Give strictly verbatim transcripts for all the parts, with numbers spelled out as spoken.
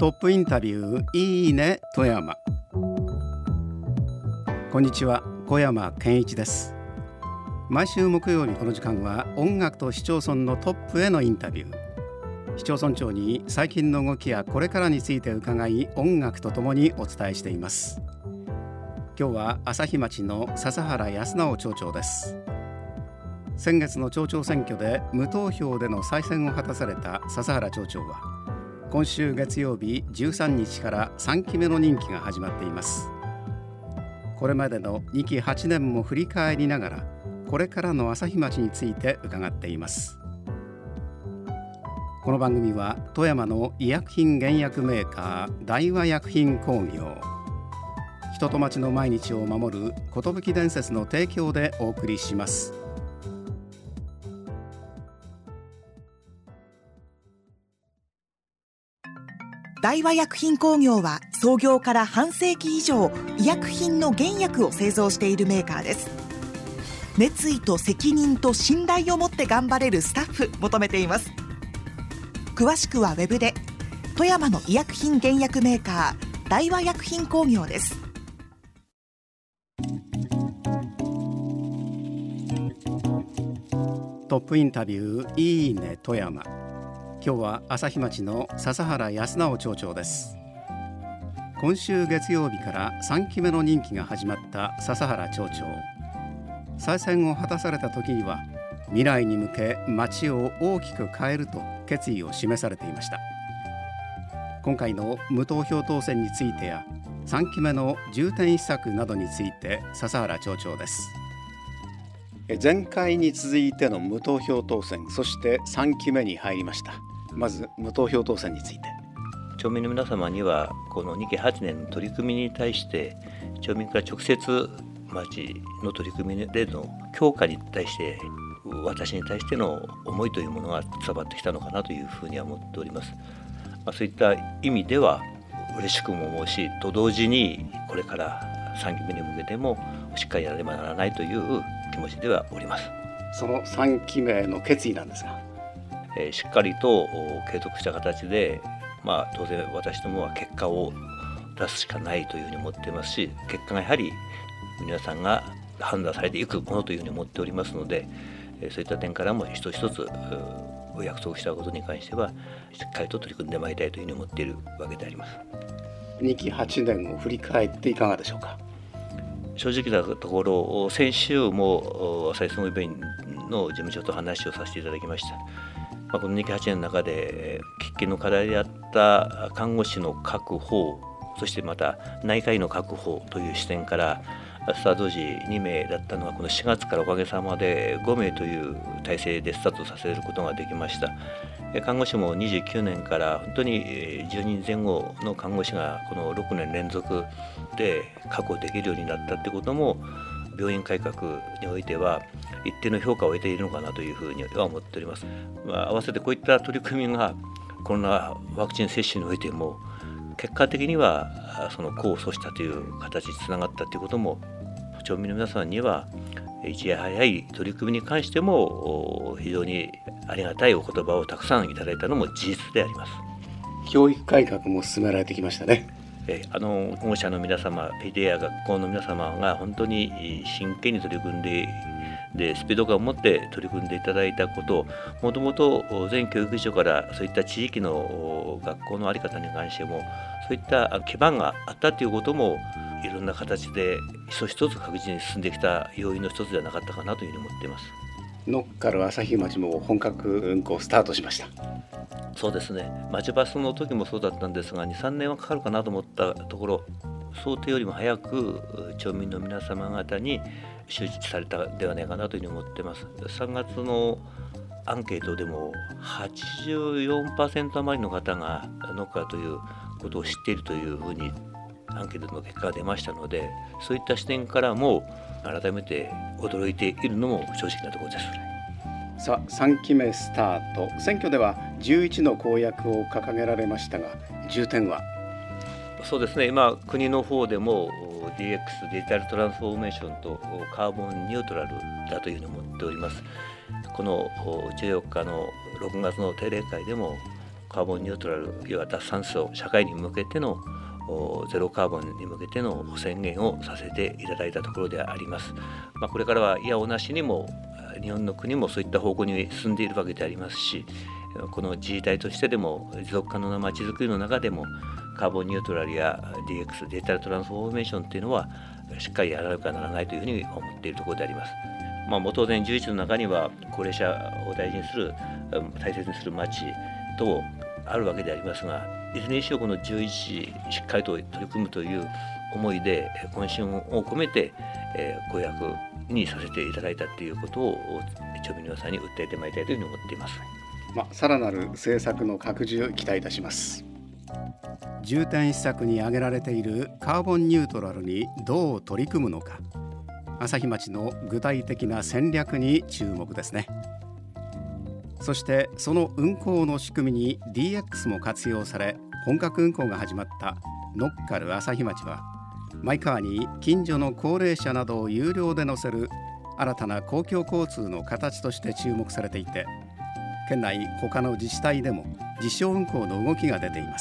トップインタビューいいね富山。こんにちは、小山健一です。毎週木曜日この時間は音楽と市町村のトップへのインタビュー。市町村長に最近の動きやこれからについて伺い、音楽とともにお伝えしています。今日は朝日町の笹原康直町長です。先月の町長選挙で無投票での再選を果たされた笹原町長は、今週月曜日じゅうさんにちからさんきめの任期が始まっています。これまでのにきはちねんも振り返りながら、これからの朝日町について伺っています。この番組は富山の医薬品原薬メーカー大和薬品工業、人と町の毎日を守る寿伝説の提供でお送りします。 大和薬品工業は創業から半世紀以上、医薬品の原薬を製造しているメーカーです。熱意と責任と信頼を持って頑張れるスタッフ求めています。詳しくはウェブで。富山の医薬品原薬メーカー大和薬品工業です。 トップインタビューいいね富山。今日は朝日町の笹原康直町長です。今週月曜日からさんきめの任期が始まった笹原町長。再選を果たされた時には、未来に向け町を大きく変えると決意を示されていました。今回の無投票当選についてやさんきめの重点施策などについて笹原町長です。前回に続いての無投票当選、そしてさんきめに入りました。まず無投票当選について。 町民の皆様にはこのにきはちねんの取り組みに対して町民から直接町の取り組みでの強化に対して私に対しての思いというものが伝わってきたのかなというふうには思っております。まあ、そういった意味では嬉しくも思うし、と同時にこれからさんきめに向けてもしっかりやらねばならないという気持ちではおります。 そのさんきめの決意なんですが、 えー、しっかりと継続した形で、まあ、当然私どもは結果を出すしかないというふうに思っていますし、結果がやはり皆さんが判断されていくものというふうに思っておりますので、そういった点からも一つ一つお約束したことに関してはしっかりと取り組んでまいりたいというふうに思っているわけであります。 にきはちねんを振り返っていかがでしょうか。 正直なところ、先週も朝日相撲病院の事務所と話をさせていただきました。まあ、このにきはちねんの中で喫緊の課題であった看護師の確保、そしてまた内科医の確保という視点からスタート時にめいだったのが、このしがつからおかげさまでごめいという体制でスタートさせることができました。看護師もにじゅうきゅうねんから本当にじゅうにんぜん後の看護師がこのろくねん連続で確保できるようになったということも、病院改革においては一定の評価を得ているのかなというふうには思っております。まあ、合わせてこういった取り組みがコロナワクチン接種においても結果的にはその功を奏したという形につながったということも、町民の皆さんにはいち早い取り組みに関しても非常にありがたいお言葉をたくさんいただいたのも事実であります。 教育改革も進められてきましたね。 えあの保護者の皆様、ペディアや学校の皆様が本当に真剣に取り組んででスピード感を持って取り組んでいただいたこと、もともと全教育省からそういった地域の学校の在り方に関してもそういった基盤があったということも、いろんな形で一つ一つ確実に進んできた要因の一つではなかったかなというふうに思っています。 ノッカル朝日町も本格運行スタートしました。 そうですね、町バスの時もそうだったんですが、にさんねんはかかるかなと思ったところ、想定よりも早く町民の皆様方に周知されたではないかなというふうに思っています。さんがつのアンケートでも はちじゅうよんパーセント 余りの方がノッカーということを知っているというふうにアンケートの結果が出ましたので、そういった視点からも改めて驚いているのも正直なところです。 さあさんきめスタート。選挙ではじゅういちの公約を掲げられましたが、重点は。 そうですね、今国の方でも ディーエックス デジタルトランスフォーメーションとカーボンニュートラルだというふうに思っております。このじゅうよっかのろくがつの定例会でもカーボンニュートラル、要は脱炭素社会に向けてのゼロカーボンに向けての宣言をさせていただいたところであります。まあ、これからはいやおなしにも日本の国もそういった方向に進んでいるわけでありますし、この自治体としてでも持続可能なまちづくりの中でもカーボンニュートラルや ディーエックス デジタルトランスフォーメーションというのはしっかりやらなきゃならないというふうに思っているところであります。まあ、もう当然じゅういちの中には高齢者を大事にする大切にする町等あるわけでありますが、いずれにしろこのじゅういちしっかりと取り組むという思いで懇親を込めて公約にさせていただいたということを町民の皆さんに訴えてまいりたいというふうに思っています。 まあ、さらなる政策の拡充を期待いたします。重点施策に挙げられているカーボンニュートラルにどう取り組むのか、朝日町の具体的な戦略に注目ですね。そしてその運行の仕組みに ディーエックス も活用され本格運行が始まったノッカル朝日町は、マイカーに近所の高齢者などを有料で乗せる新たな公共交通の形として注目されていて、県内他の自治体でも実証運行の動きが出ています。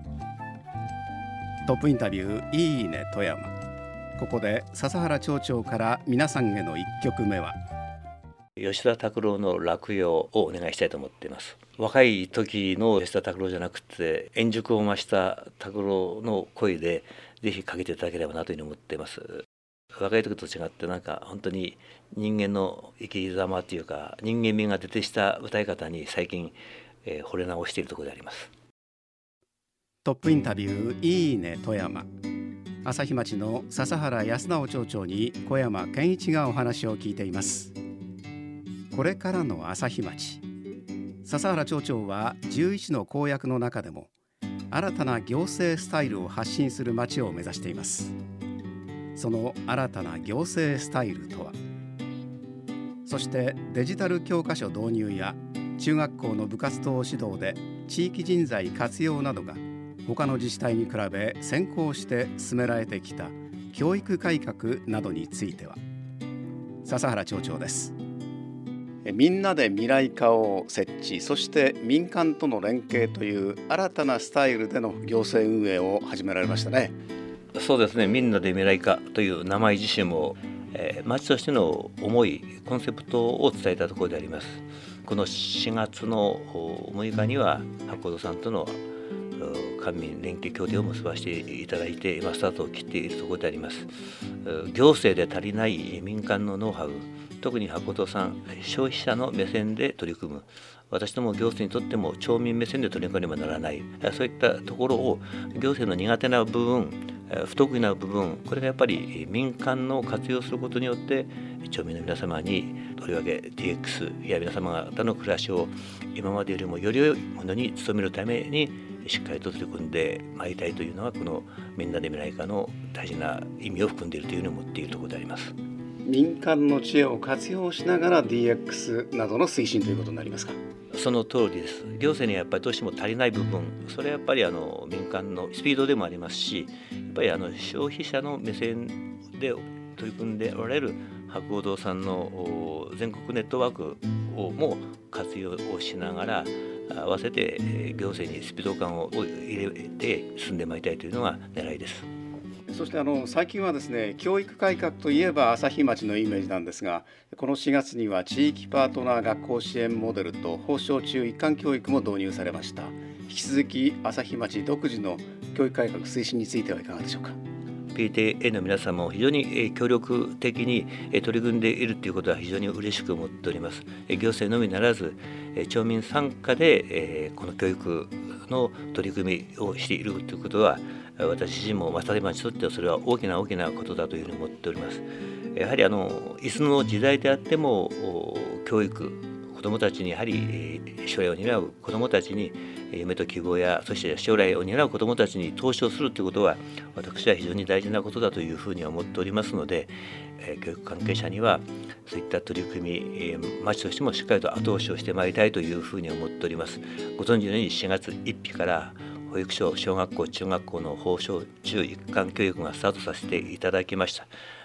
トップインタビューいいね富山。ここで笹原町長から皆さんへのいっきょくめは吉田拓郎の落葉をお願いしたいと思っています。若い時の吉田拓郎じゃなくて円熟を増した拓郎の声でぜひかけていただければなというふうに思っています。若い時と違ってなんか本当に人間の生き様というか人間味が出てした歌い方に最近、えー、惚れ直しているところであります。 トップインタビューいいね富山。朝日町の笹原康直町長に小山健一がお話を聞いています。これからの朝日町、笹原町長はじゅういちの公約の中でも新たな行政スタイルを発信する町を目指しています。その新たな行政スタイルとは。そしてデジタル教科書導入や中学校の部活動指導で地域人材活用などが他の自治体に比べ先行して進められてきた教育改革などについては。笹原町長です。みんなで未来課を設置、そして民間との連携という新たなスタイルでの行政運営を始められましたね。 そうですね、みんなで未来課という名前自身も、えー、町としての思いコンセプトを伝えたところであります。このしがつのむいかには八甲戸さんとの官民連携協定を結ばせていただいて今スタートを切っているところであります。行政で足りない民間のノウハウ、特に八甲戸さん消費者の目線で取り組む、私ども行政にとっても町民目線で取り組まねばならない、そういったところを行政の苦手な部分、不得意な部分、これがやっぱり民間の活用することによって町民の皆様にとりわけ ディーエックス や皆様方の暮らしを今までよりもより良いものに努めるためにしっかりと取り組んでまいりたいというのは、このみんなで未来課の大事な意味を含んでいるというふうに思っているところであります。 民間の知恵を活用しながら ディーエックス などの推進ということになりますか。 その通りです。行政にはやっぱりどうしても足りない部分、それはやっぱりあの民間のスピードでもありますし、やっぱりあの消費者の目線で取り組んでおられる八甲戸さんの全国ネットワークをも活用をしながら合わせて行政にスピード感を入れて進んでまいりたいというのが狙いです。 そしてあの最近はですね、教育改革といえば朝日町のイメージなんですが、このしがつには地域パートナー学校支援モデルと放小中一貫教育も導入されました。引き続き朝日町独自の教育改革推進についてはいかがでしょうか。 ピーティーエー の皆様も非常に協力的に取り組んでいるということは非常に嬉しく思っております。行政のみならず町民参加でこの教育の取り組みをしているということは、私自身も朝日町にとってはそれは大きな大きなことだというふうに思っております。やはりあのいつの時代であっても教育、子どもたちにやはり将来を担う子どもたちに夢と希望や、そして将来を担う子どもたちに投資をするということは、私は非常に大事なことだというふうに思っておりますので、教育関係者にはそういった取り組み、町としてもしっかりと後押しをしてまいりたいというふうに思っております。ご存知のようにしがつついたちから保育所、小学校、中学校の放小中一貫教育がスタートさせていただきました。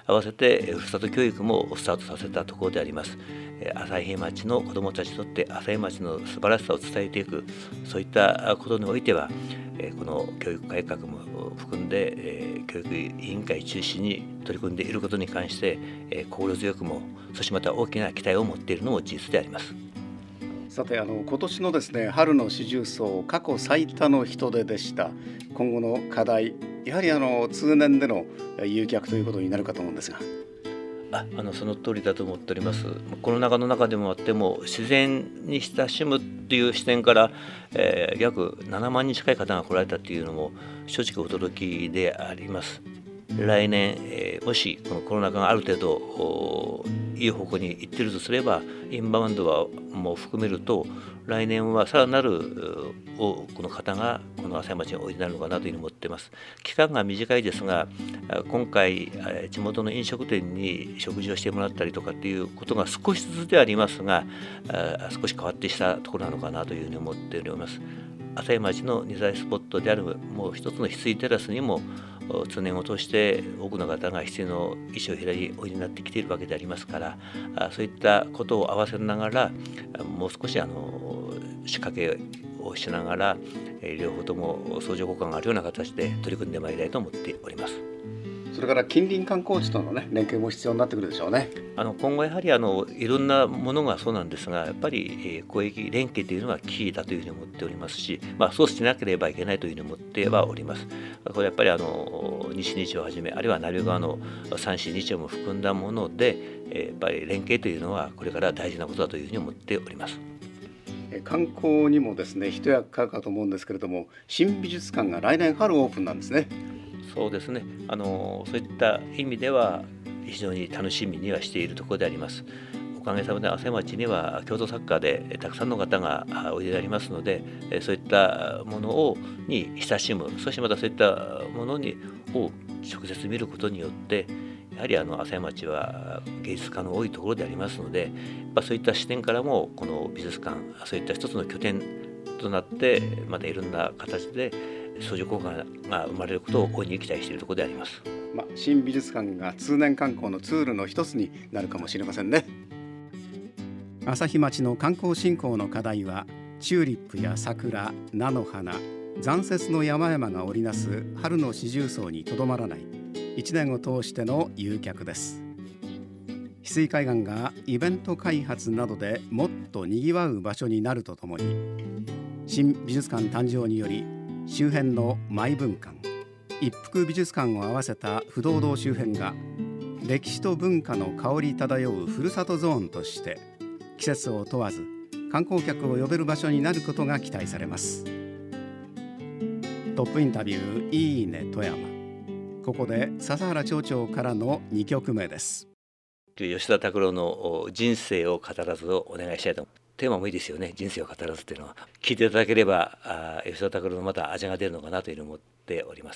合わせてふるさと教育もスタートさせたところであります。朝日町の子どもたちにとって朝日町の素晴らしさを伝えていく、そういったことにおいてはこの教育改革も含んで教育委員会中心に取り組んでいることに関して心強くも、そしてまた大きな期待を持っているのも事実であります。 さて、あの今年のですね春の四重奏、過去最多の人出でした。今後の課題、やはりあの通年での誘客ということになるかと思うんですが。 ああのその通りだと思っております。コロナ禍の中でもあっても自然に親しむっていう視点から、えー、約ななまんにん近い方が来られたというのも正直驚きであります。来年、えー、もしこのコロナ禍がある程度いい方向に行っているとすれば、インバウンドはもう含めると来年はさらなる多くの方がこの朝日町においでになるのかなというふうに思っています。期間が短いですが、今回地元の飲食店に食事をしてもらったりとかっていうことが少しずつでありますが、少し変わってきたところなのかなというふうに思っております。朝日町の二大スポットであるもう一つの翡翠テラスにも通年を通して多くの方が翡翠の衣装を開きおいでになってきているわけでありますから、そういったことを合わせながらもう少しあの仕掛けをしながら両方とも相乗効果があるような形で取り組んでまいりたいと思っております。 それから近隣観光地との、ね、連携も必要になってくるでしょうね。 あの今後やはりあのいろんなものがそうなんですが、やっぱり広域連携というのはキーだというふうに思っておりますし、まあ、そうしなければいけないというふうに思ってはおります。これやっぱりあの西日をはじめ、あるいは成川の三市日をも含んだもので、やっぱり連携というのはこれから大事なことだというふうに思っております。 観光にもですね一役買うかと思うんですけれども、新美術館が来年春オープンなんですね。 そうですね、あのそういった意味では非常に楽しみにはしているところであります。おかげさまで朝日町には郷土作家でたくさんの方がおいででありますので、そういったものをに親しむ、そしてまたそういったものにを直接見ることによって、やはりあの朝日町は芸術家の多いところでありますので、やっぱそういった視点からもこの美術館、そういった一つの拠点となってまたいろんな形で相乗効果が生まれることを大いに期待しているところであります。 まあ、新美術館が通年観光のツールの一つになるかもしれませんね。朝日町の観光振興の課題は、チューリップや桜、菜の花、残雪の山々が織りなす春の四重奏にとどまらない一年を通しての誘客です。翡翠海岸がイベント開発などでもっとにぎわう場所になるとともに、新美術館誕生により周辺のマイ文館、一福美術館を合わせた不動堂周辺が歴史と文化の香り漂うふるさとゾーンとして季節を問わず観光客を呼べる場所になることが期待されます。トップインタビューいいね富山。ここで笹原町長からのにきょくめです。 吉田拓郎の人生を語らずをお願いしたいと思います。テーマもいいですよね。人生を語らずっていうのは聞いていただければ、あ吉田拓郎のまた味が出るのかなというふうに思っております。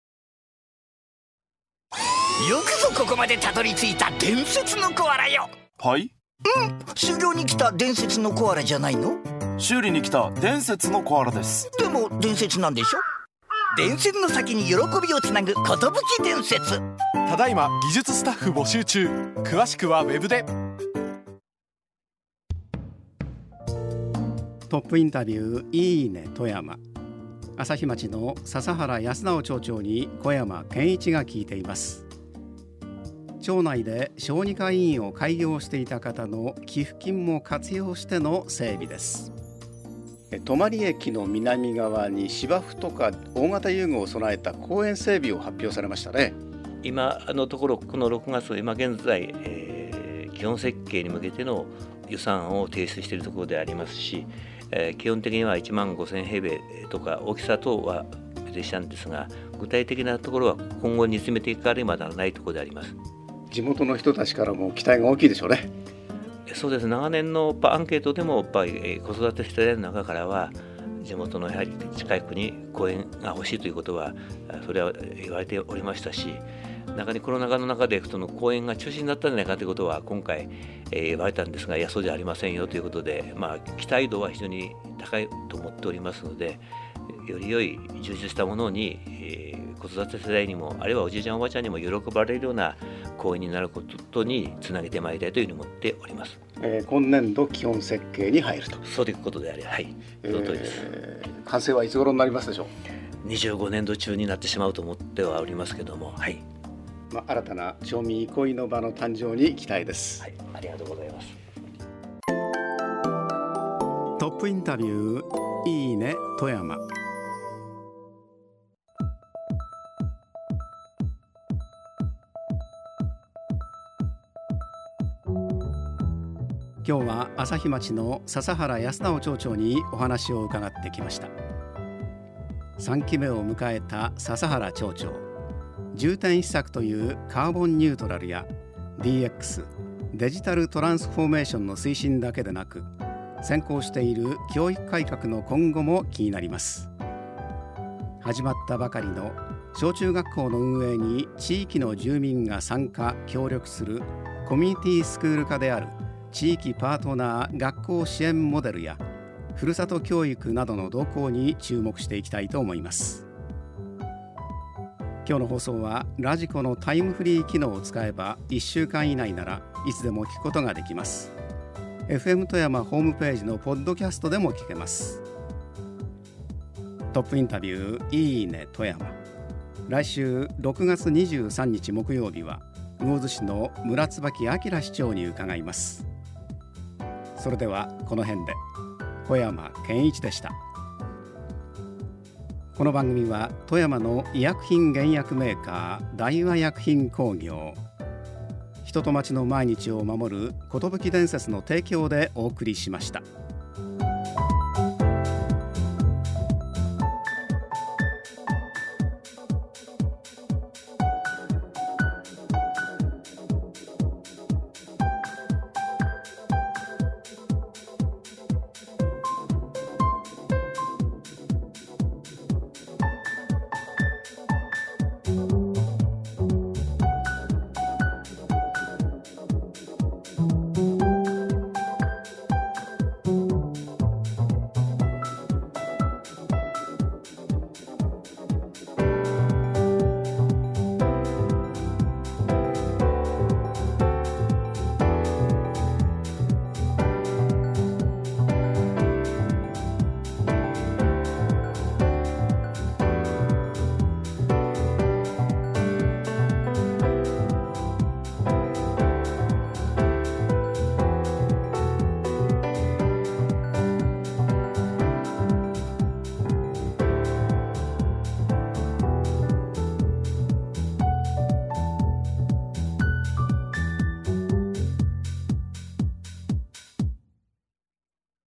よくぞここまでたどり着いた伝説のコアラよ。 はい、 うん、修行に来た伝説のコアラじゃないの？ 修理に来た伝説のコアラです。 でも伝説なんでしょ？伝説の先に喜びをつなぐ寿伝説。 ただいま技術スタッフ募集中。詳しくはウェブで。 トップインタビューいいね富山。朝日町の笹原康直町長に小山健一が聞いています。町内で小児科医院を開業していた方の寄付金も活用しての整備です。泊駅の南側に芝生とか大型遊具を備えた公園整備を発表されましたね。 今のところこのろくがつ、今現在、えー、基本設計に向けての予算を提出しているところでありますし、えー、基本的にはいちまんごせんへいべいとか大きさ等は別にしたんですが、具体的なところは今後煮詰めていかなければならないところであります。 地元の人たちからも期待が大きいでしょうね。 そうです。長年のアンケートでもやっぱり子育て世代の中からは地元のやはり近くに公園が欲しいということはそれは言われておりましたし、中にコロナ禍の中でその公園が中止になったんじゃないかということは今回、えー、言われたんですが、いやそうじゃありませんよということで、まあ、期待度は非常に高いと思っておりますので、より良い充実したものに、えー、子育て世代にもあるいはおじいちゃんおばあちゃんにも喜ばれるような公園になることにつなげてまいりたいというふうに思っております。 えー、今年度基本設計に入ると。 そういうことであれ、はい、その通りです。 えー、完成はいつ頃になりますでしょう。 にじゅうごねんど中になってしまうと思ってはおりますけども、はい。 まあ、新たな町民憩いの場の誕生に期待です。 はい、ありがとうございます。 トップインタビュー、いいね富山。今日は朝日町の笹原康直町長にお話を伺ってきました。さんきめを迎えた笹原町長、重点施策というカーボンニュートラルや ディーエックス デジタルトランスフォーメーションの推進だけでなく、先行している教育改革の今後も気になります。始まったばかりの小中学校の運営に地域の住民が参加協力するコミュニティスクール化である地域パートナー学校支援モデルやふるさと教育などの動向に注目していきたいと思います。今日の放送はラジコのタイムフリー機能を使えばいっしゅうかん以内ならいつでも聞くことができます。 エフエム 富山ホームページのポッドキャストでも聞けます。トップインタビュー、いいね富山。来週ろくがつにじゅうさんにち木曜日は魚津市の村椿明市長に伺います。それではこの辺で。小山健一でした。この番組は富山の医薬品原薬メーカー大和薬品工業、人と町の毎日を守る寿伝説の提供でお送りしました。